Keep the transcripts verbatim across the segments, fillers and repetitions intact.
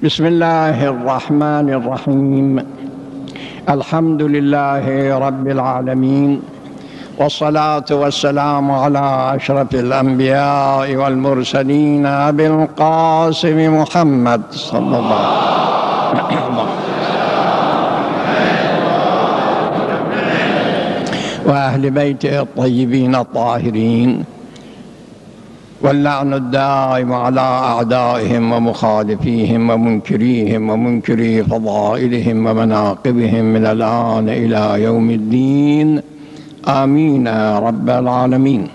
بسم الله الرحمن الرحيم. الحمد لله رب العالمين، والصلاة والسلام على أشرف الأنبياء والمرسلين أبي القاسم محمد صلى الله عليه وسلم وأهل بيته الطيبين الطاهرين، واللعن الدائم على أعدائهم ومخالفيهم ومنكريهم ومنكري فضائلهم ومناقبهم من الآن إلى يوم الدين، آمين يا رب العالمين.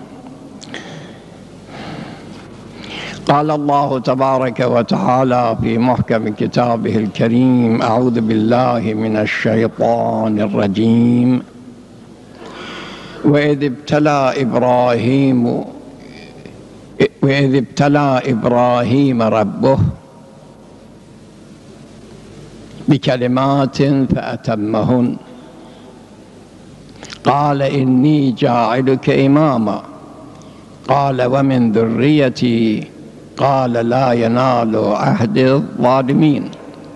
قال الله تبارك وتعالى في محكم كتابه الكريم: أعوذ بالله من الشيطان الرجيم. وإذ ابتلى إبراهيم وإذ ابتلى إبراهيم ربه بكلمات فأتمهن قال إني جاعلك إماما قال ومن ذريتي قال لا ينال عهد الظالمين.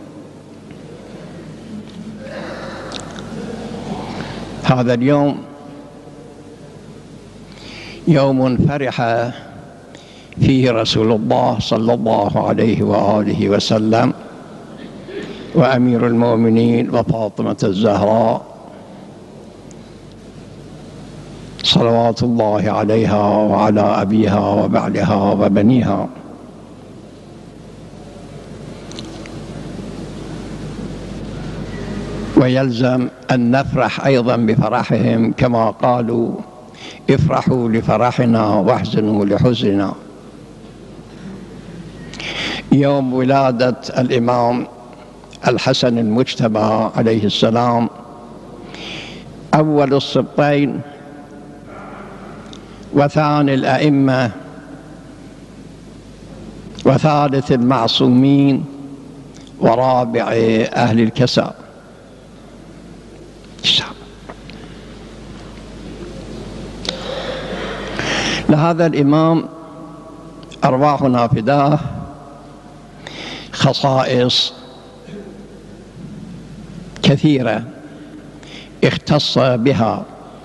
هذا اليوم يوم فرح فيه رسول الله صلى الله عليه وآله وسلم وأمير المؤمنين وفاطمة الزهراء صلوات الله عليها وعلى أبيها وبعلها وبنيها. ويلزم أن نفرح أيضا بفرحهم، كما قالوا: افرحوا لفرحنا واحزنوا لحزننا. يوم ولادة الإمام الحسن المجتبى عليه السلام، أول السبطين وثاني الأئمة وثالث المعصومين ورابع أهل الكساء. لهذا الإمام أرواحنا فداه خصائص كثيرة اختص بها،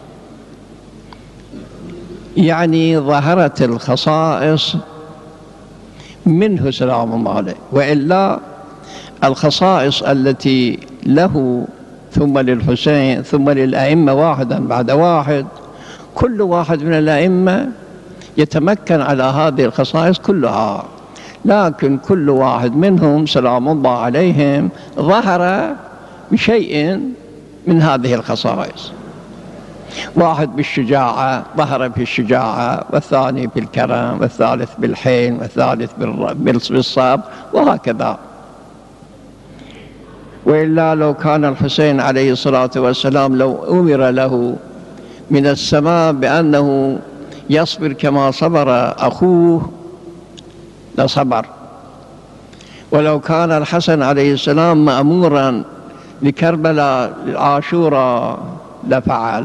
يعني ظهرت الخصائص منه سلام الله عليه، وإلا الخصائص التي له ثم للحسين ثم للأئمة واحدا بعد واحد، كل واحد من الأئمة يتمكن على هذه الخصائص كلها، لكن كل واحد منهم سلام الله عليهم ظهر بشيء من هذه الخصائص. واحد بالشجاعة ظهر في الشجاعة، والثاني بالكرم، والثالث بالحلم، والثالث بالصبر، وهكذا. وإلا لو كان الحسين عليه الصلاة والسلام لو أمر له من السماء بأنه يصبر كما صبر أخوه لصبر، ولو كان الحسن عليه السلام مأمورا لكربلاء عاشوراء لفعل.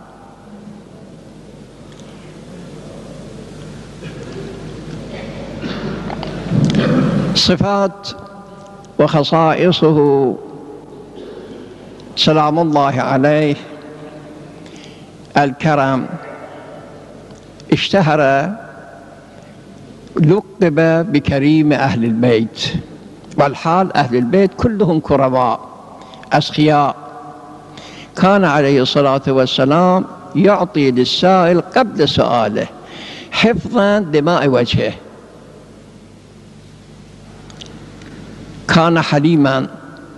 صفات وخصائصه سلام الله عليه: الكرم، اشتهر لقب بكريم أهل البيت، والحال أهل البيت كلهم كرماء أسخياء. كان عليه الصلاة والسلام يعطي للسائل قبل سؤاله حفظا دماء وجهه. كان حليما،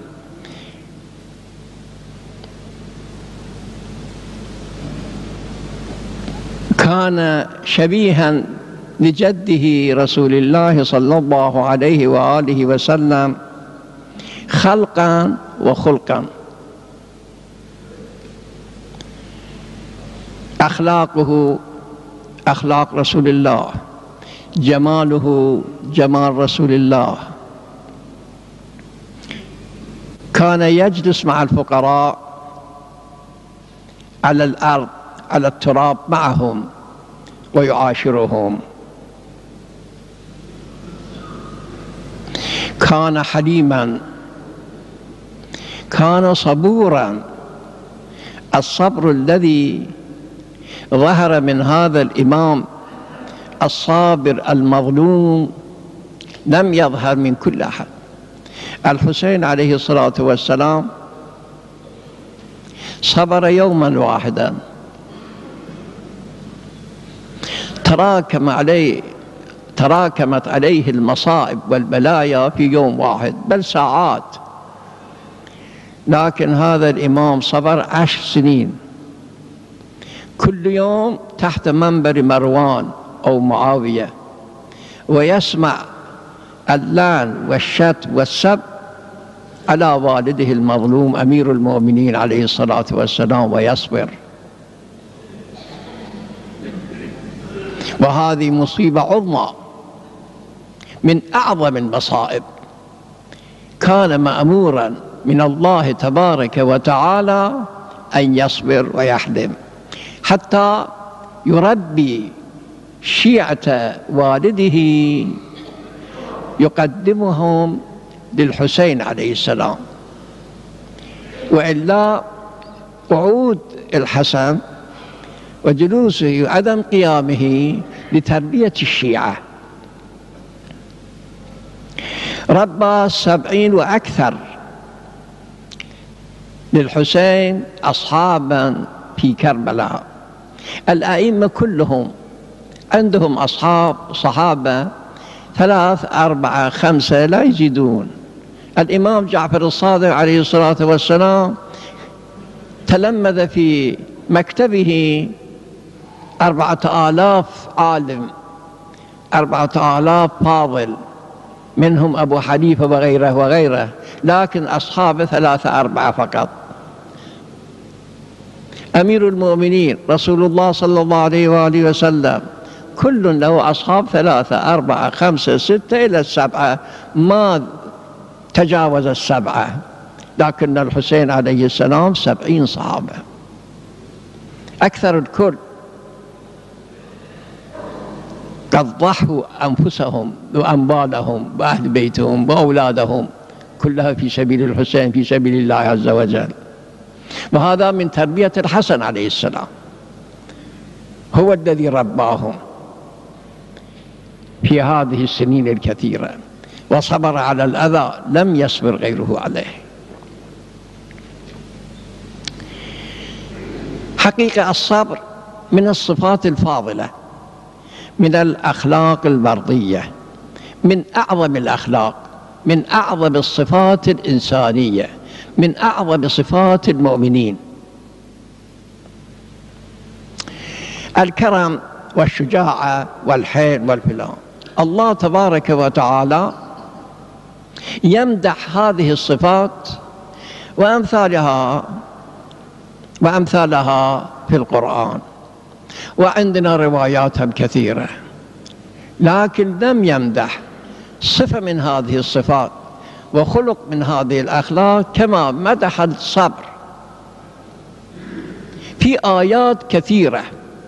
كان شبيها لجده رسول الله صلى الله عليه وآله وسلم خلقا وخلقا. أخلاقه أخلاق رسول الله، جماله جمال رسول الله. كان يجلس مع الفقراء على الأرض على التراب معهم ويعاشرهم. كان حليما، كان صبورا. الصبر الذي ظهر من هذا الإمام الصابر المظلوم لم يظهر من كل أحد. الحسين عليه الصلاة والسلام صبر يوما واحدا، تراكم عليه تراكمت عليه المصائب والبلايا في يوم واحد بل ساعات، لكن هذا الإمام صبر عشر سنين، كل يوم تحت منبر مروان أو معاوية، ويسمع اللعن والشتم والسب على والده المظلوم أمير المؤمنين عليه الصلاة والسلام، ويصبر. وهذه مصيبة عظمى من أعظم المصائب. كان مأمورا من الله تبارك وتعالى أن يصبر ويحلم حتى يربي شيعة والده يقدمهم للحسين عليه السلام، وإلا قعود الحسن وجلوسه وعدم قيامه لتربية الشيعة. ربى سبعين وأكثر للحسين أصحابا في كربلاء. الأئمة كلهم عندهم أصحاب صحابة ثلاث أربعة خمسة لا يزيدون. الإمام جعفر الصادق عليه الصلاة والسلام تلمذ في مكتبه أربعة آلاف عالم، أربعة آلاف فاضل، منهم أبو حنيفة وغيره وغيره، لكن أصحابه ثلاثة أربعة فقط. أمير المؤمنين رسول الله صلى الله عليه وآله وسلم كل له أصحاب ثلاثة أربعة خمسة ستة إلى السبعة، ما تجاوز السبعة، لكن الحسين عليه السلام سبعين صحابة، أكثر الكل. قد ضحوا أنفسهم وأموالهم وأهل بيتهم وأولادهم كلها في سبيل الحسين، في سبيل الله عز وجل. وهذا من تربية الحسن عليه السلام، هو الذي رباهم في هذه السنين الكثيرة، وصبر على الأذى لم يصبر غيره عليه. حقيقة الصبر من الصفات الفاضلة، من الأخلاق المرضية، من أعظم الأخلاق، من أعظم الصفات الإنسانية، من أعظم صفات المؤمنين. الكرم والشجاعة والحيل والفلان، الله تبارك وتعالى يمدح هذه الصفات وأمثالها وأمثالها في القرآن، وعندنا رواياتها كثيرة، لكن لم يمدح صفة من هذه الصفات وخلق من هذه الأخلاق كما مدح الصبر في آيات كثيرة،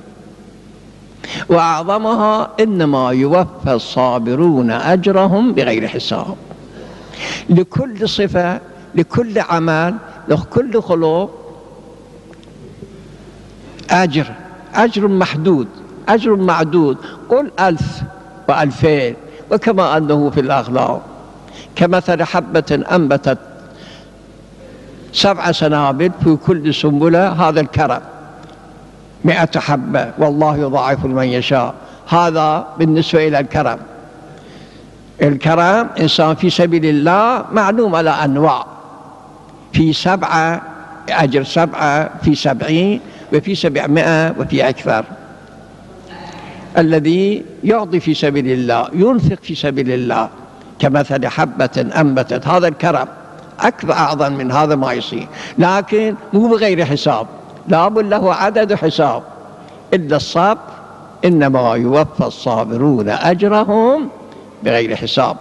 وأعظمها إنما يوفى الصابرون أجرهم بغير حساب. لكل صفة، لكل عمل، لكل خلق أجر، أجر محدود، أجر معدود، قل ألف وألفين. وكما أنه في الأخلاق كمثل حبة أنبتت سبع سنابل في كل سنبلة، هذا الكرم، مئة حبة والله يضاعف لمن يشاء. هذا بالنسبة إلى الكرم. الكرم إنسان في سبيل الله معلوم على أنواع، في سبعة أجر سبعة، في سبعين، وفي سبعمائة، وفي أكثر. الذي يعطي في سبيل الله، ينفق في سبيل الله، كمثل حبة أنبتت، هذا الكرم أكثر أعظم من هذا ما يصير، لكن مو بغير حساب، لا بل له عدد حساب. إلا الصبر إنما يوفى الصابرون أجرهم بغير حساب.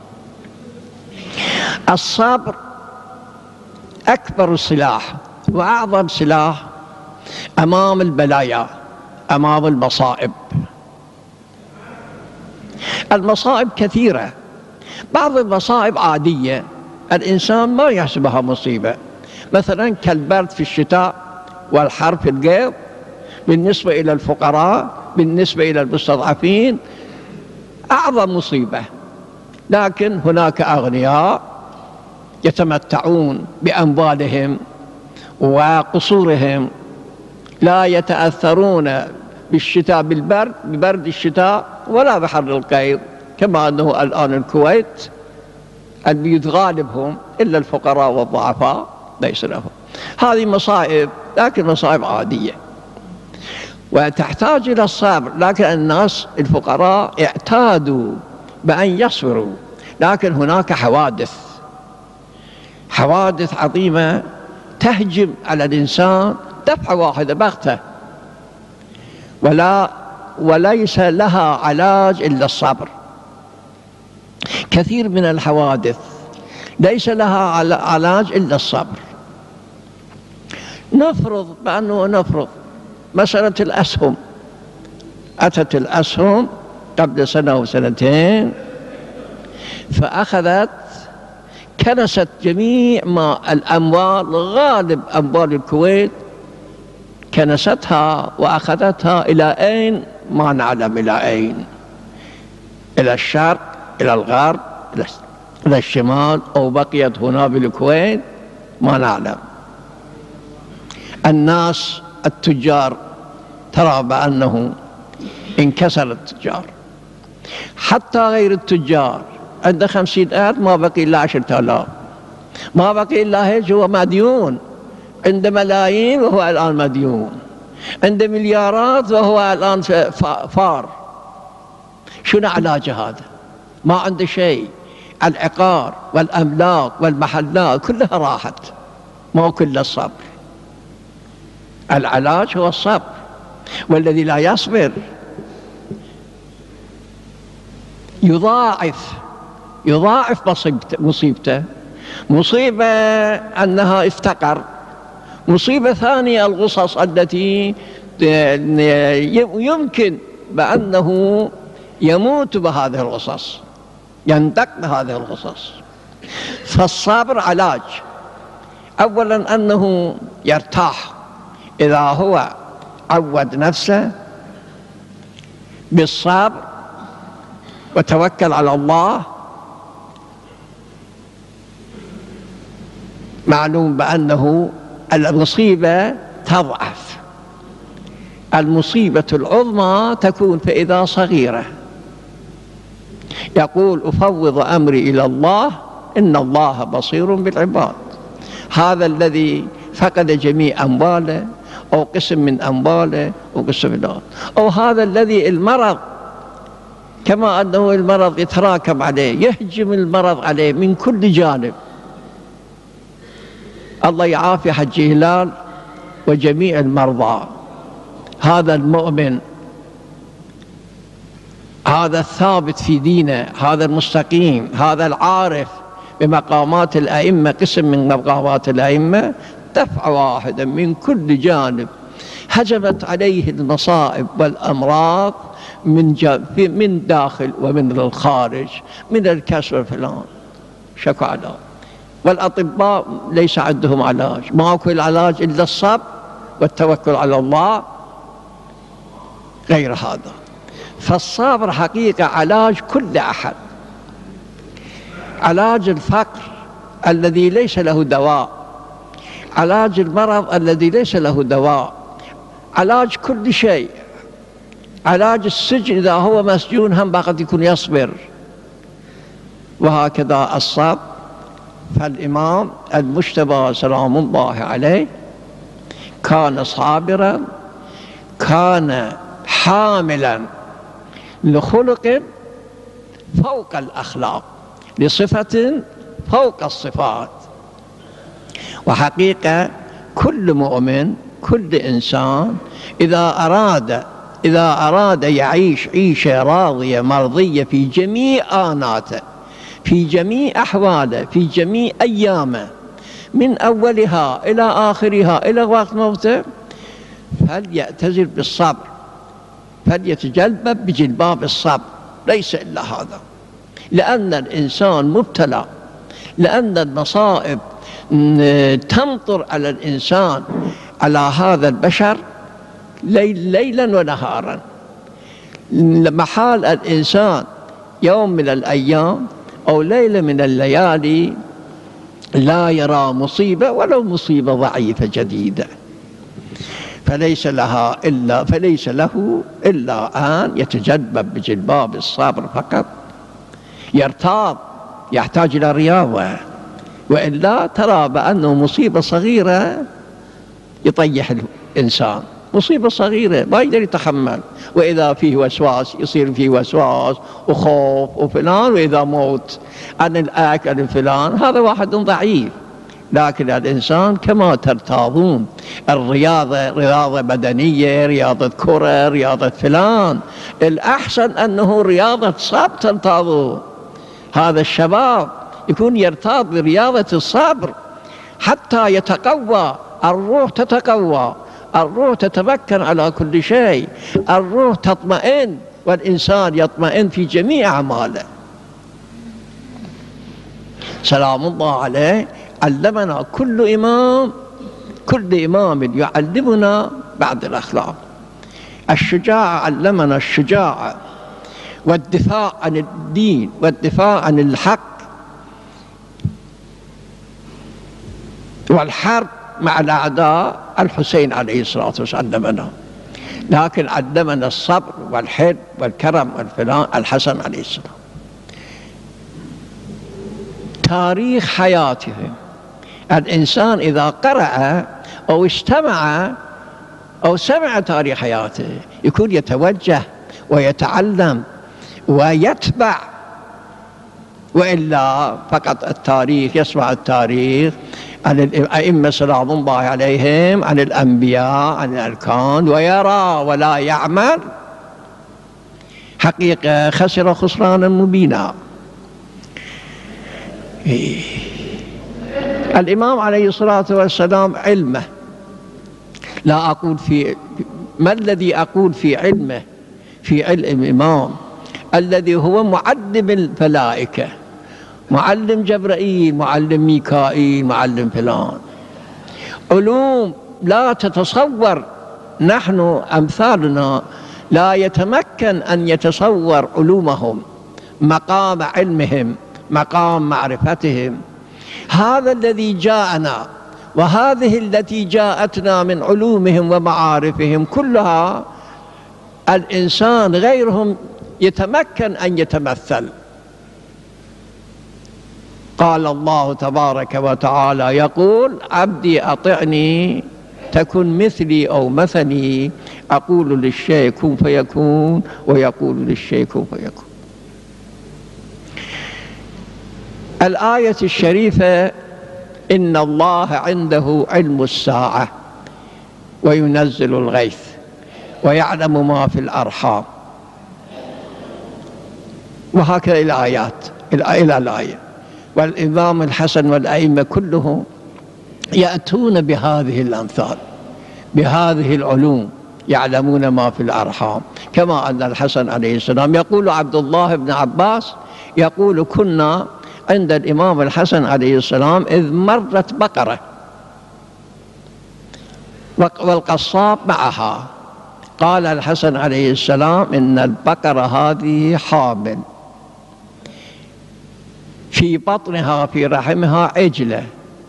الصبر أكبر سلاح وأعظم سلاح أمام البلايا، أمام المصائب. المصائب كثيرة، بعض المصائب عادية الإنسان ما يحسبها مصيبة، مثلا كالبرد في الشتاء والحر في القيظ، بالنسبة إلى الفقراء بالنسبة إلى المستضعفين أعظم مصيبة. لكن هناك أغنياء يتمتعون بأموالهم وقصورهم، لا يتأثرون بالشتاء بالبرد ببرد الشتاء ولا بحر القيظ، كما أنه الآن الكويت البيوت غالبهم إلا الفقراء والضعفاء ليس لهم. هذه مصائب، لكن مصائب عادية وتحتاج إلى الصبر. لكن الناس الفقراء اعتادوا بأن يصبروا، لكن هناك حوادث حوادث عظيمة تهجم على الإنسان دفعة واحدة بغتة، ولا وليس لها علاج إلا الصبر. كثير من الحوادث ليس لها علاج إلا الصبر. نفرض بأنه نفرض مسألة الأسهم، أتت الأسهم قبل سنة وسنتين فأخذت كنست جميع ما الأموال، غالب أموال الكويت كنستها وأخذتها إلى أين ما نعلم إلى أين، إلى الشرق إلى الغرب إلى الشمال، أو بقيت هنا بالكويت ما نعلم. الناس التجار ترى بأنه انكسر التجار، حتى غير التجار عنده خمسين ألف ما بقي إلا عشرة آلاف، ما بقي إلا هيك، هو مديون، عنده ملايين وهو الآن مديون، عنده مليارات وهو الآن فار. شنو علاج هذا؟ ما عنده شيء، العقار والأملاك والمحلات كلها راحت، ما كل الصبر. العلاج هو الصبر، والذي لا يصبر يضاعف يضاعف مصيبته. مصيبة أنها افتقر، مصيبة ثانية الغصص التي يمكن بأنه يموت بهذه الغصص، يندق بهذه الغصص. فالصبر علاج. أولا أنه يرتاح إذا هو عود نفسه بالصبر وتوكل على الله. معلوم بأنه المصيبة تضعف، المصيبة العظمى تكون فإذا صغيرة. يقول أفوض أمري إلى الله إن الله بصير بالعباد. هذا الذي فقد جميع أمواله أو قسم من أمواله أو قسم من أمواله، أو هذا الذي المرض، كما أنه المرض يتراكم عليه، يهجم المرض عليه من كل جانب. الله يعافي حج هلال وجميع المرضى. هذا المؤمن، هذا الثابت في دينه، هذا المستقيم، هذا العارف بمقامات الأئمة، قسم من مقامات الأئمة، دفعة واحدة من كل جانب هجمت عليه المصائب والأمراض من من داخل ومن الخارج، من الكسر فلان شكو علاج. والأطباء ليس عندهم علاج، ما أكو العلاج إلا الصبر والتوكل على الله، غير هذا. فالصبر حقيقة علاج كل أحد. علاج الفقر الذي ليس له دواء، علاج المرض الذي ليس له دواء، علاج كل شيء. علاج السجن إذا هو مسجون هم قد يكون يصبر، وهكذا الصبر. فالإمام المجتبى سلام الله عليه كان صابرا، كان حاملا لخلق فوق الأخلاق، لصفة فوق الصفات. وحقيقة كل مؤمن، كل إنسان إذا أراد إذا أراد يعيش عيشة راضية مرضية في جميع آناته، في جميع أحواله، في جميع أيامه، من أولها إلى آخرها إلى وقت موته، فليعتزل بالصبر، فليتجلبب بجلباب الصبر، ليس إلا هذا. لأن الإنسان مبتلى، لأن المصائب تمطر على الإنسان، على هذا البشر ليل ليلا ونهارا. محال الإنسان يوم من الأيام أو ليلة من الليالي لا يرى مصيبة ولو مصيبة ضعيفة جديدة، فليس لها إلا فليس له إلا أن يتجلبب بجلباب الصبر فقط. يرتاض، يحتاج إلى رياضة، وإلا ترى بأنه مصيبة صغيرة يطيح الإنسان، مصيبة صغيرة ما يقدر يتحمل، وإذا فيه وسواس يصير فيه وسواس وخوف وفلان، وإذا موت عن الأكل فلان، هذا واحد ضعيف. لكن الإنسان كما ترتاضون الرياضة، رياضة بدنية، رياضة كرة، رياضة فلان، الأحسن أنه رياضة صبر ترتاضون. هذا الشباب يكون يرتاض برياضة الصبر حتى يتقوى الروح، تتقوى الروح، تتمكن على كل شيء، الروح تطمئن، والإنسان يطمئن في جميع أعماله. سلام الله عليه علمنا كل إمام كل إمام يعلمنا بعض الأخلاق. الشجاعة، علمنا الشجاعة والدفاع عن الدين والدفاع عن الحق والحرب مع الأعداء. الحسين عليه الصلاة والسلام علمنا، لكن علمنا الصبر والحلم والكرم والفلان الحسن عليه السلام. تاريخ حياتهم، الإنسان إذا قرأ أو استمع أو سمع تاريخ حياته يكون يتوجه ويتعلم ويتبع، وإلا فقط التاريخ، يسمع التاريخ عن الأئمة سلام الله عليهم، عن الأنبياء، عن الأركان، ويرى ولا يعمل، حقيقة خسر خسرانا مبينا. الإمام عليه الصلاة والسلام علمه، لا أقول في ما الذي أقول في علمه، في علم الإمام الذي هو معلم الملائكة، معلم جبرائيل، معلم ميكائيل، معلم فلان، علوم لا تتصور، نحن أمثالنا لا يتمكن أن يتصور علومهم، مقام علمهم، مقام معرفتهم. هذا الذي جاءنا، وهذه التي جاءتنا من علومهم ومعارفهم كلها الإنسان غيرهم يتمكن أن يتمثل. قال الله تبارك وتعالى يقول: عبدي أطعني تكن مثلي أو مثلي، أقول للشيء كن فيكون ويقول للشيء كن فيكون. الآية الشريفة: إن الله عنده علم الساعة وينزل الغيث ويعلم ما في الأرحام، وهكذا الآيات إلى الآية. والإمام الحسن والأئمة كلهم يأتون بهذه الأمثال، بهذه العلوم، يعلمون ما في الأرحام. كما أن الحسن عليه السلام يقول عبد الله بن عباس يقول: كنا عند الإمام الحسن عليه السلام إذ مرت بقرة والقصاب معها، قال الحسن عليه السلام: إن البقرة هذه حامل، في بطنها في رحمها عجلة،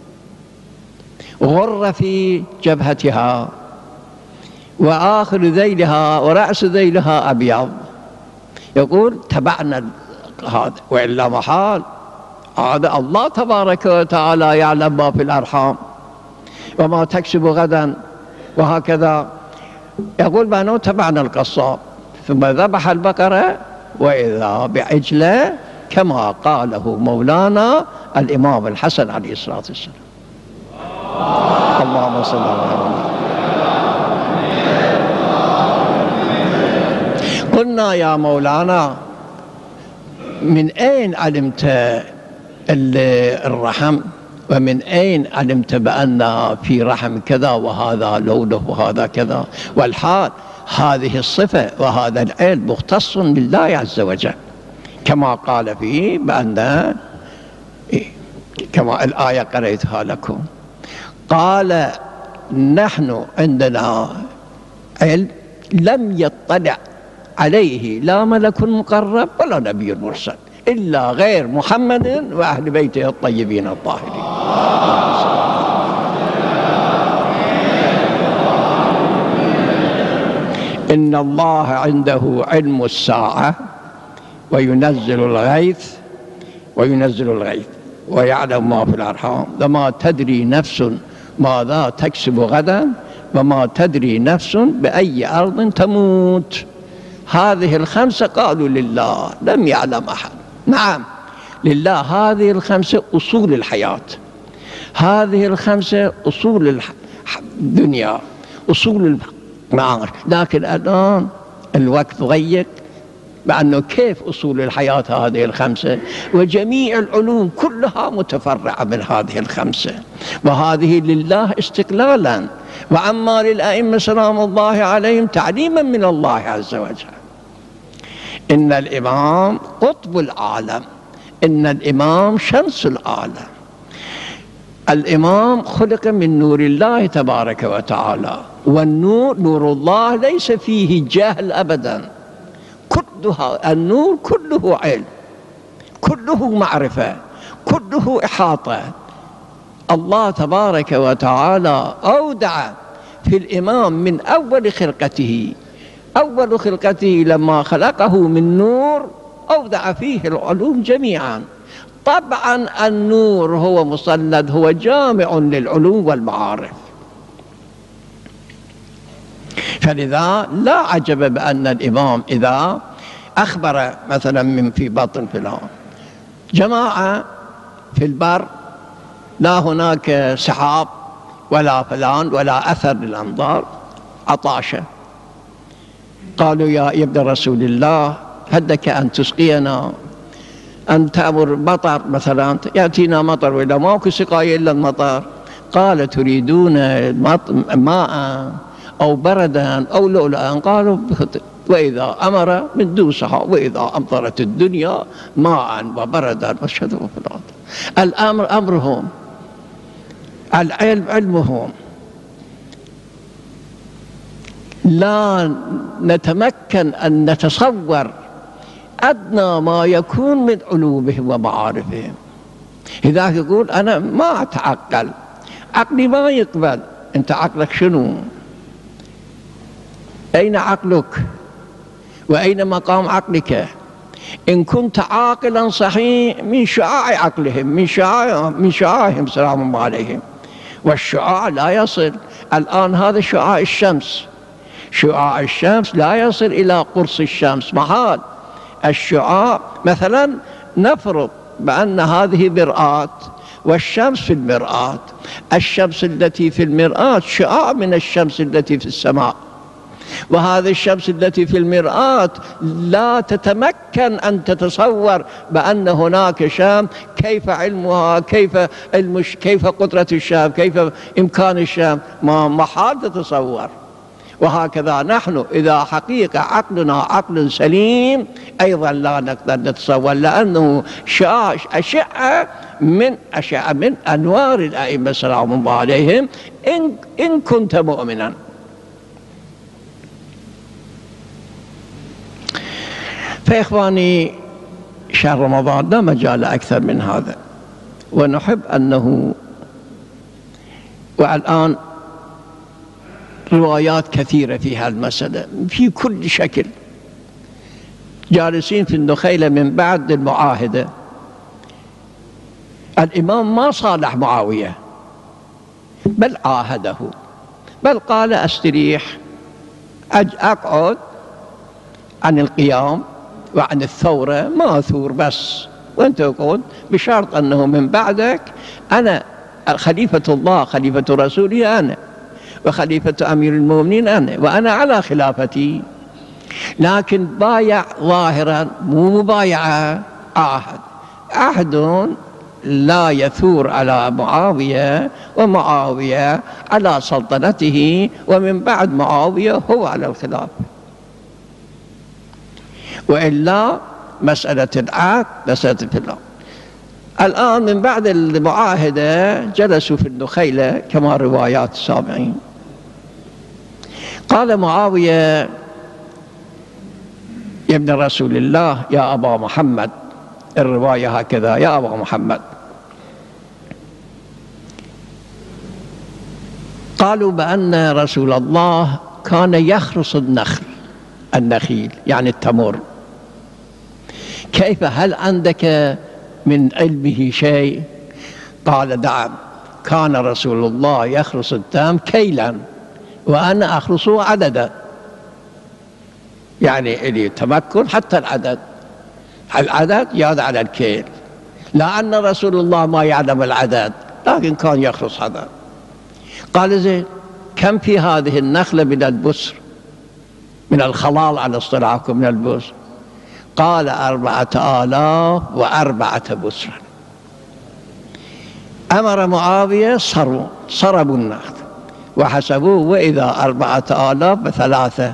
غر في جبهتها، وآخر ذيلها ورأس ذيلها أبيض. يقول: تبعنا هذا، وإلا محال، هذا الله تبارك وتعالى يعلم ما في الأرحام وما تكسب غدا، وهكذا. يقول: بأنه تبعنا القصاب، ثم ذبح البقرة وإذا بعجلة كما قاله مولانا الإمام الحسن عليه الصلاة والسلام. اللهم صل على محمد. قلنا: يا مولانا، من أين علمت الرحم، ومن أين علمت بأن في رحم كذا وهذا لونه وهذا كذا؟ والحال هذه الصفة وهذا العلم مختص بالله عز وجل، كما قال فيه بأن كما الآية قرأتها لكم، قال نحن عندنا علم لم يطلع عليه لا ملك مقرب ولا نبي مرسل إلا غير محمد وأهل بيته الطيبين الطاهرين. إن الله عنده علم الساعة وينزل الغيث وينزل الغيث ويعلم ما في الأرحام وما تدري نفس ماذا تكسب غدا وما تدري نفس بأي أرض تموت. هذه الخمسة قالوا لله، لم يعلم أحد. نعم لله هذه الخمسة أصول الحياة، هذه الخمسة أصول الدنيا، أصول المعاش. لكن الآن الوقت ضيق بأنه كيف أصول الحياة هذه الخمسة، وجميع العلوم كلها متفرعة من هذه الخمسة، وهذه لله استقلالا، وأما للأئمة سلام الله عليهم تعليما من الله عز وجل. إن الإمام قطب العالم، إن الإمام شمس العالم. الإمام خلق من نور الله تبارك وتعالى، والنور نور الله ليس فيه جهل أبدا، كلها النور كله علم، كله معرفة، كله إحاطة. الله تبارك وتعالى أودع في الإمام من أول خلقته، أول خلقته لما خلقه من نور أودع فيه العلوم جميعا. طبعا النور هو مصند، هو جامع للعلوم والمعارف. فلذا لا عجب بأن الإمام إذا أخبر مثلا من في بطن فلان جماعة في البر لا هناك سحاب ولا فلان ولا أثر للأمطار، عطاشة، قالوا يا ابن رسول الله هل لك أن تسقينا، أن تأمر مطر مثلا يأتينا مطر، وإذا ماكو سقاية إلا المطر. قال تريدون ماء أو بردا أو لؤلؤا؟ قالوا وإذا أمر من دوسها، وإذا أمطرت الدنيا ماء وبردا وشذوا في الأرض. الأمر أمرهم، العلم علمهم. لا نتمكن أن نتصور أدنى ما يكون من علومهم ومعارفهم. إذا يقول أنا ما أتعقل، عقلي ما يقبل. أنت عقلك شنو؟ أين عقلك؟ وأين مقام عقلك؟ إن كنت عاقلا صحيح من شعاع عقلهم، من شعاع من شعاعهم سلام الله عليهم، والشعاع لا يصل. الآن هذا شعاع الشمس، شعاع الشمس لا يصل إلى قرص الشمس، محال. الشعاع مثلا نفرض بأن هذه مرآة والشمس في المرآة، الشمس التي في المرآة شعاع من الشمس التي في السماء، وهذه الشمس التي في المرآة لا تتمكن أن تتصور بأن هناك شام، كيف علمها، كيف المش كيف قدرة الشام، كيف إمكان الشام، ما محال تتصور. وهكذا نحن إذا حقيقة عقلنا عقل سليم أيضا لا نقدر نتصور، لأنه أشعة من أشعة من أنوار الأئمة سلام الله عليهم، إن إن كنت مؤمنا. فإخواني شهر رمضان لا مجال أكثر من هذا، ونحب أنه والآن روايات كثيرة في هذه المسألة في كل شكل. جالسين في النخيلة من بعد المعاهدة، الإمام ما صالح معاوية بل عاهده، بل قال أستريح أقعد عن القيام وعن الثورة، ما أثور بس وأنت أقعد، بشرط أنه من بعدك أنا خليفة الله، خليفة رسولي أنا، وخليفة أمير المؤمنين أنا، وأنا على خلافتي. لكن بايع ظاهرا، مو مبايعة، عهد، عهد لا يثور على معاوية، ومعاوية على سلطنته، ومن بعد معاوية هو على الخلافة. وإلا مسألة العهد مسألة الفلان. الآن من بعد المعاهدة جلسوا في النخيلة كما روايات السامعين. قال معاوية يا ابن رسول الله يا أبا محمد، الرواية هكذا، يا أبا محمد. قالوا بأن رسول الله كان يخرص النخل، النخيل يعني التمر، كيف هل عندك من علمه شيء؟ قال نعم، كان رسول الله يخرص التمر كيلا وأنا أخرصه عددا، يعني إلي تمكن حتى العدد، العدد ياد على الكيل، لا أن رسول الله ما يعلم العدد لكن كان يخرص عدد. قال زين كم في هذه النخلة من البسر، من الخلال على اصطلاحكم من البسر؟ قال أربعة آلاف وأربعة بسرا. أمر معاوية صروا صربوا النخل وحسبوه، وإذا أربعة آلاف بثلاثة.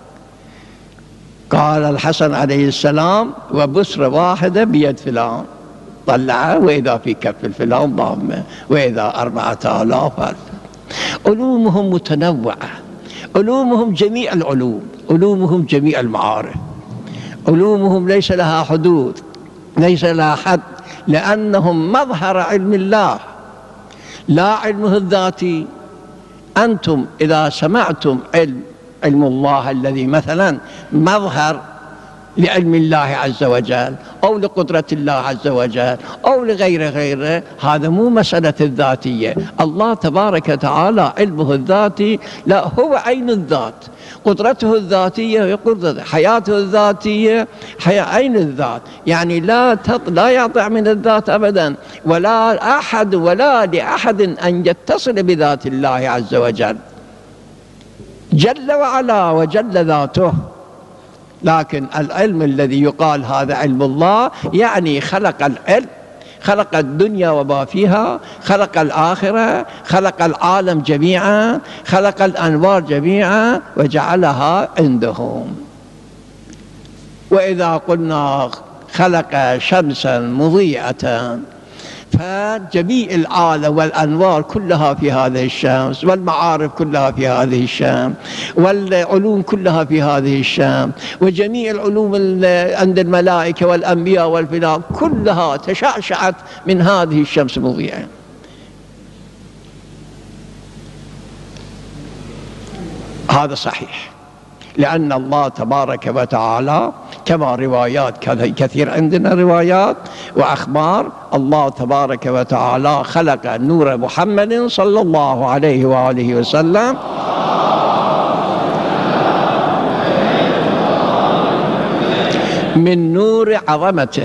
قال الحسن عليه السلام وبسرة واحدة بيد فلان، طلعها وإذا في كف الفلان ضامة، وإذا أربعة آلاف ألف. علومهم متنوعة، علومهم جميع العلوم، علومهم جميع المعارف، علومهم ليس لها حدود، ليس لها حد، لأنهم مظهر علم الله لا علمه الذاتي. أنتم إذا سمعتم علم علم الله الذي مثلا مظهر لعلم الله عز وجل أو لقدرة الله عز وجل أو لغير غيره، هذا مو مسألة الذاتية. الله تبارك وتعالى علمه الذاتي لا هو عين الذات، قدرته الذاتية قدرته، حياته الذاتية حياة عين الذات، يعني لا تط... لا يقطع من الذات أبدا، ولا أحد ولا لأحد أن يتصل بذات الله عز وجل جل وعلا وجل ذاته. لكن العلم الذي يقال هذا علم الله يعني خلق العلم، خلق الدنيا وما فيها، خلق الآخرة، خلق العالم جميعا، خلق الأنوار جميعا وجعلها عندهم. وإذا قلنا خلق شمسا مضيئة فجميع العالم والأنوار كلها في هذه الشمس، والمعارف كلها في هذه الشمس، والعلوم كلها في هذه الشمس، وجميع العلوم عند الملائكة والأنبياء والفلان كلها تشعشعت من هذه الشمس مضيئة. هذا صحيح، لأن الله تبارك وتعالى كما روايات كثير عندنا روايات وأخبار، الله تبارك وتعالى خلق نور محمد صلى الله عليه وآله وسلم من نور عظمته.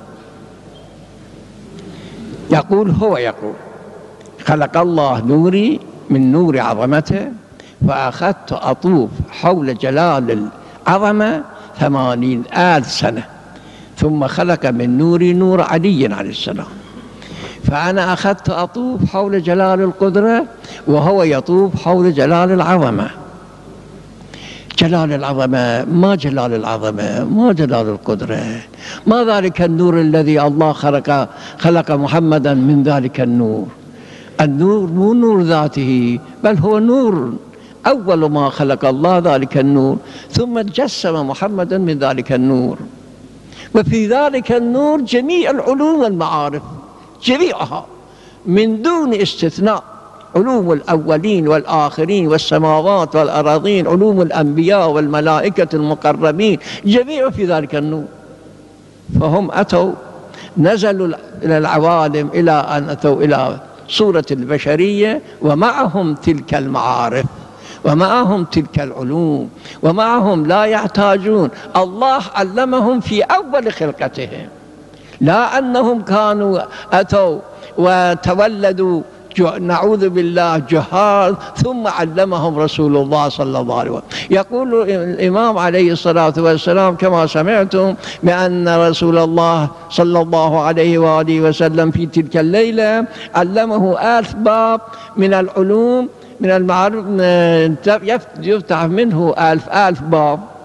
يقول هو يقول خلق الله نوري من نور عظمته، فأخذت أطوف حول جلال العظمة ثمانين ألف سنة، ثم خلق من نوري نور علي عليه السلام، فأنا أخذت أطوف حول جلال القدرة وهو يطوف حول جلال العظمة. جلال العظمة ما جلال العظمة، ما جلال القدرة، ما ذلك النور الذي الله خلق خلق محمدا من ذلك النور. النور مو نور ذاته بل هو نور، أول ما خلق الله ذلك النور ثم جسم محمدا من ذلك النور، وفي ذلك النور جميع العلوم والمعارف جميعها من دون استثناء، علوم الأولين والآخرين والسماوات والأراضين، علوم الأنبياء والملائكة المقربين جميع في ذلك النور. فهم أتوا نزلوا إلى العوالم إلى أن أتوا إلى صورة البشرية ومعهم تلك المعارف ومعهم تلك العلوم ومعهم لا يحتاجون، الله علمهم في أول خلقتهم، لا أنهم كانوا أتوا وتولدوا نعوذ بالله جهال ثم علمهم رسول الله صلى الله عليه وسلم. يقول الإمام عليه الصلاة والسلام كما سمعتم بأن رسول الله صلى الله عليه وآله وسلم في تلك الليلة علمه ألف باب من العلوم من المعارف يفتح منه ألف ألف باب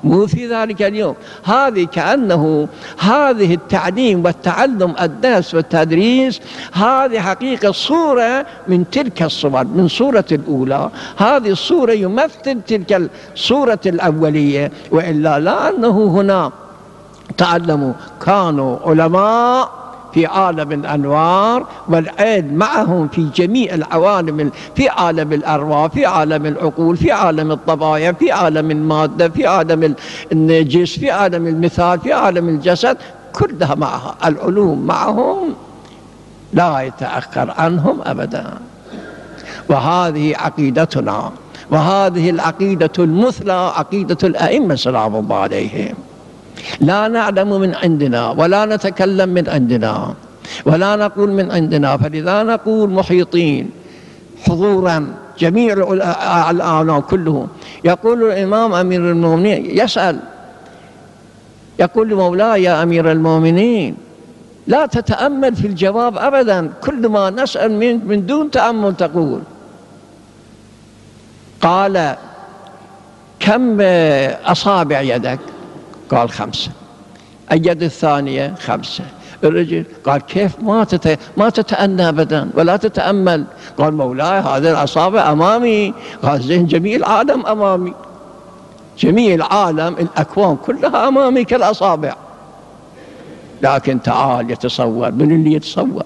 مو في ذلك اليوم. هذه كأنه هذه التعليم والتعلم، الدرس والتدريس، هذه حقيقة صورة من تلك الصور، من صورة الأولى. هذه الصورة يمثل تلك الصورة الأولية، وإلا لا أنه هنا تعلموا كانوا علماء في عالم الأنوار والعلم معهم في جميع العوالم، في عالم الأرواح، في عالم العقول، في عالم الطبايع، في عالم المادة، في عالم الجسم، في عالم المثال، في عالم الجسد، كلها معها العلوم معهم لا يتأخر عنهم أبدا. وهذه عقيدتنا، وهذه العقيدة المثلى عقيدة الأئمة سلام الله عليهم. لا نعلم من عندنا ولا نتكلم من عندنا ولا نقول من عندنا، فلذا نقول محيطين حضورا جميع الأعلام كلهم. يقول الإمام أمير المؤمنين يسأل، يقول لمولاي يا أمير المؤمنين لا تتأمل في الجواب أبدا، كل ما نسأل من, من دون تأمل تقول. قال كم أصابع يدك؟ قال خمسة. اليد الثانية خمسة. الرجل قال كيف ما تت... ما تتأنى أبدا ولا تتأمل؟ قال مولاي هذه الأصابع أمامي. قال زين جميع العالم أمامي، جميع العالم الأكوان كلها أمامي كالأصابع، لكن تعال يتصور، من اللي يتصور؟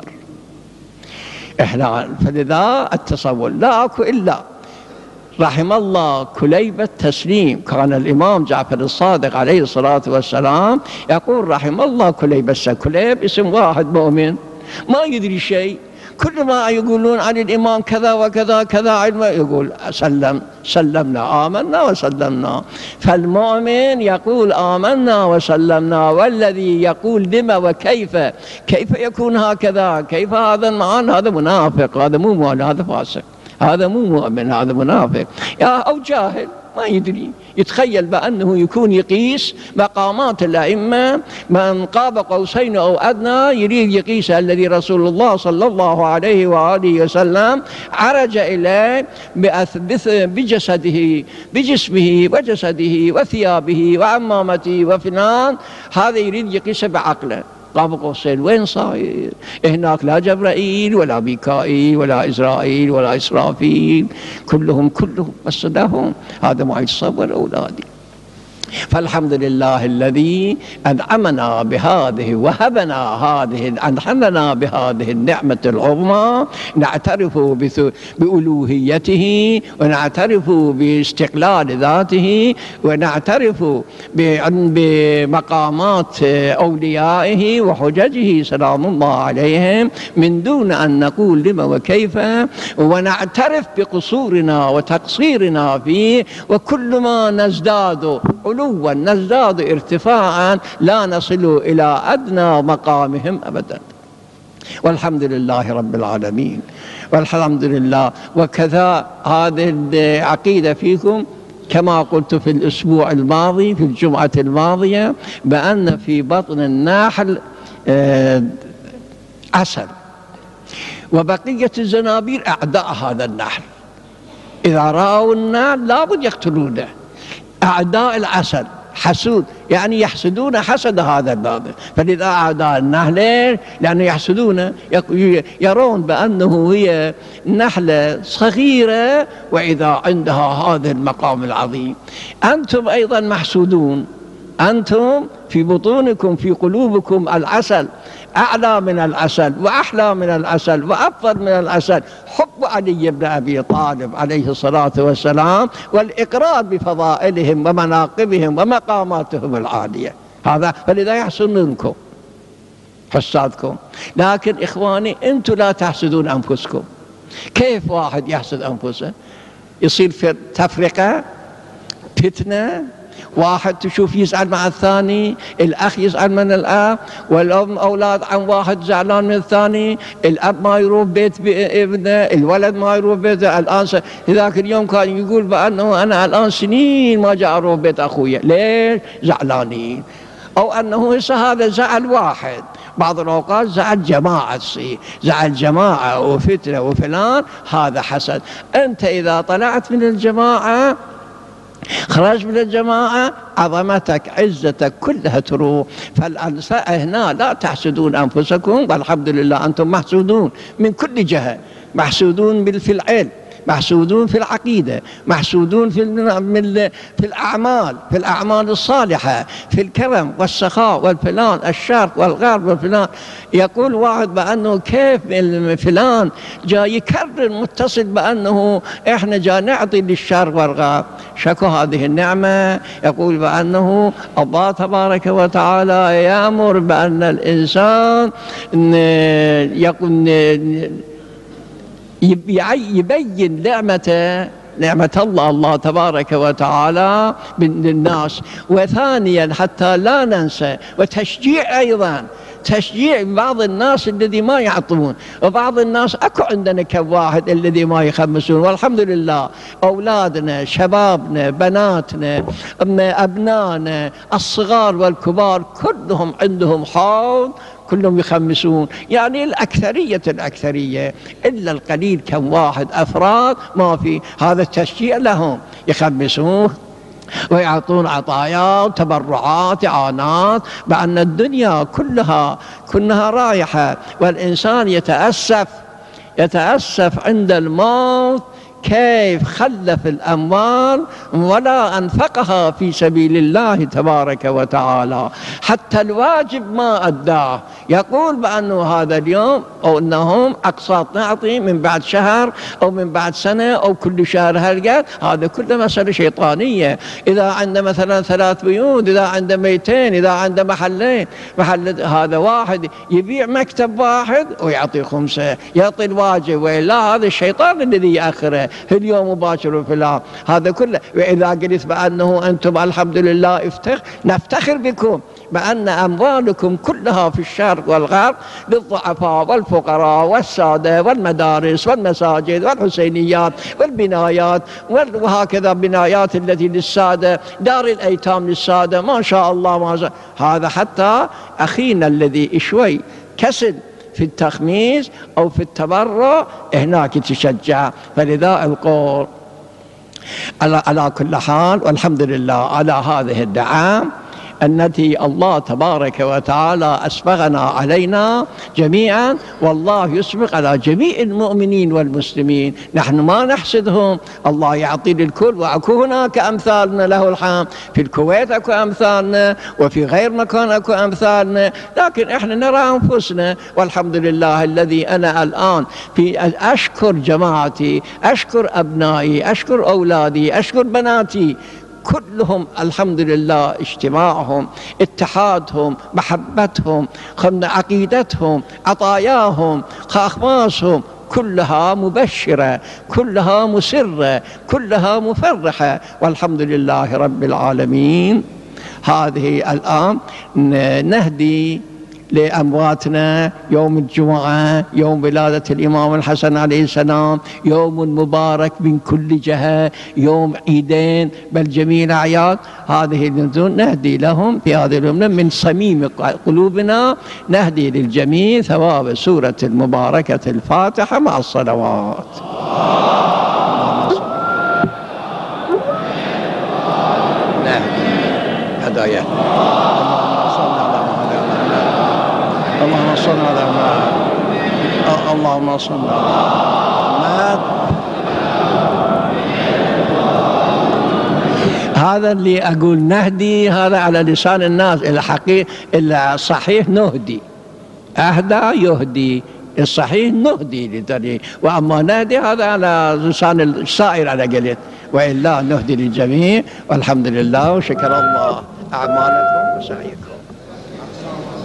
إحنا فلذا التصور لا أكو إلا رحم الله كليب التسليم. كان الإمام جعفر الصادق عليه الصلاة والسلام يقول رحم الله كليب السلام. كليب اسم واحد مؤمن ما يدري شيء، كل ما يقولون عن الإمام كذا وكذا كذا علم، يقول سلم سلمنا آمنا وسلمنا. فالمؤمن يقول آمنا وسلمنا، والذي يقول لما وكيف، كيف يكون هكذا، كيف هذا المعنى، هذا منافق، هذا مو مؤمن، هذا فاسق، هذا مو مؤمن، هذا منافق أو جاهل ما يدري، يتخيل بأنه يكون يقيس مقامات الأئمة من قاب قوسين أو أدنى، يريد يقيس الذي رسول الله صلى الله عليه وآله وسلم عرج إليه بجسده بجسمه وجسده وثيابه وعمامته وفلان، هذا يريد يقيسه بعقله. قاب قوسين وين صاير؟ هناك لا جبرائيل ولا ميكائيل ولا إسرائيل ولا إسرافيل، كلهم كلهم بس لهم، هذا ما يتصور أولادي. فالحمد لله الذي أنعمنا بهذه وهبنا هذه، أنعمنا بهذه النعمة العظمى، نعترف بألوهيته ونعترف باستقلال ذاته ونعترف بمقامات أوليائه وحججه سلام الله عليهم من دون أن نقول لما وكيف، ونعترف بقصورنا وتقصيرنا فيه، وكل ما نزداد علوا نزداد ارتفاعا لا نصل إلى أدنى مقامهم أبدا. والحمد لله رب العالمين، والحمد لله. وكذا هذه العقيدة فيكم كما قلت في الأسبوع الماضي في الجمعة الماضية، بأن في بطن النحل عسل، وبقية الزنابير أعداء هذا النحل، إذا رأوا النحل لابد يقتلونه. أعداء العسل حسود، يعني يحسدون حسد هذا الباب، فلذا أعداء النحل لأنه يحسدون، يرون بأنه هي نحلة صغيرة وإذا عندها هذا المقام العظيم. أنتم أيضا محسودون، أنتم في بطونكم في قلوبكم العسل، أعلى من العسل وأحلى من العسل وأفضل من العسل، حب علي بن أبي طالب عليه الصلاة والسلام والإقرار بفضائلهم ومناقبهم ومقاماتهم العالية، هذا فلذا يحسنونكم حسادكم. لكن إخواني أنتم لا تحسدون أنفسكم. كيف واحد يحسد أنفسه؟ يصير في تفرقة، فتنة، واحد تشوف يزعل مع الثاني، الأخ يزعل من الأخ، والأم أولاد عن واحد زعلان من الثاني، الأب ما يروح بيت ابنه، الولد ما يروح بيته. الآن ذاك اليوم كان يقول بأنه أنا الآن سنين ما جاء أروح بيت أخويا، ليش؟ زعلانين. أو أنه هسه هذا زعل واحد، بعض الأوقات زعل جماعة، زعل جماعة وفتنة وفلان، هذا حسد. أنت إذا طلعت من الجماعة خرج من الجماعة عظمتك عزتك كلها تروح. فالأنساء هنا لا تحسدون أنفسكم، والحمد لله أنتم محسودون من كل جهة، محسودون في العلم، محسودون في العقيدة، محسودون في في الأعمال، في الأعمال الصالحة، في الكرم والسخاء والفلان الشرق والغرب والفلان. يقول واحد بأنه كيف فلان جاي يكرر متصل بأنه إحنا جاي نعطي للشرق والغرب. شكو هذه النعمة. يقول بأنه الله تبارك وتعالى يأمر بأن الإنسان يقول يبين نعمة نعمة الله الله تبارك وتعالى للناس. وثانيا حتى لا ننسى، وتشجيع أيضا، تشجيع بعض الناس الذي ما يعطون، وبعض الناس اكو عندنا كم واحد الذي ما يخمسون، والحمد لله اولادنا شبابنا بناتنا ابنائنا الصغار والكبار كلهم عندهم حوض، كلهم يخمسون. يعني الأكثرية الأكثرية، إلا القليل كم واحد أفراد ما في. هذا التشجيع لهم، يخمسون ويعطون عطايات تبرعات إعانات، بأن الدنيا كلها كلها رايحة. والإنسان يتأسف يتأسف عند الموت كيف خلف الأموال ولا أنفقها في سبيل الله تبارك وتعالى، حتى الواجب ما أداه. يقول بأنه هذا اليوم أو أنهم أقساط نعطي من بعد شهر أو من بعد سنة أو كل شهر هالقد. هذا كله مسألة شيطانية. إذا عنده مثلا ثلاث بيوت، إذا عنده بيتين، إذا عنده محلين، محل هذا واحد يبيع مكتب واحد ويعطي خمسة، يعطي الواجب، وإلا هذا الشيطان الذي يأخره اليوم مباشر فلان. هذا كله. وإذا قلت بأنه أنتم الحمد لله افتخر نفتخر بكم بأن أموالكم كلها في الشرق والغرب للضعفاء والفقراء والسادة والمدارس والمساجد والحسينيات والبنايات وهكذا بنايات التي للسادة، دار الأيتام للسادة، ما شاء الله ما شاء. هذا حتى أخينا الذي شوي كسل في التخميس أو في التبرع هناك تشجع. فلذا القول على, على كل حال، والحمد لله على هذه الدعام التي الله تبارك وتعالى أسبغنا علينا جميعا، والله يسبغ على جميع المؤمنين والمسلمين. نحن ما نحسدهم، الله يعطي للكل، وأكو هناك أمثالنا له الحمد، في الكويت أكو أمثالنا، وفي غير مكان أكو أمثالنا، لكن إحنا نرى أنفسنا. والحمد لله الذي أنا الآن في أشكر جماعتي، أشكر أبنائي، أشكر أولادي، أشكر بناتي، كلهم الحمد لله اجتماعهم، اتحادهم، محبتهم، عقيدتهم، عطاياهم، أخماسهم كلها مبشرة، كلها مسرة، كلها مفرحة، والحمد لله رب العالمين. هذه الآن نهدي لأمواتنا يوم الجمعة، يوم ولادة الإمام الحسن عليه السلام، يوم مبارك من كل جهة، يوم عيدين بل جميع أعياد. هذه النذور نهدي لهم في هذه اليوم من صميم قلوبنا، نهدي للجميع ثواب سورة المباركة الفاتحة مع الصلوات. نهدي هدايا. اللهم صل على محمد. اللهم صل على محمد. هذا اللي أقول نهدي، هذا على لسان الناس. الحقيقة الصحيح نهدي، أهدى يهدي، الصحيح نهدي للدليل. وأما نهدي هذا على لسان السائر على قلت، وإلا نهدي للجميع. والحمد لله وشكر الله أعمالكم وسعيكم.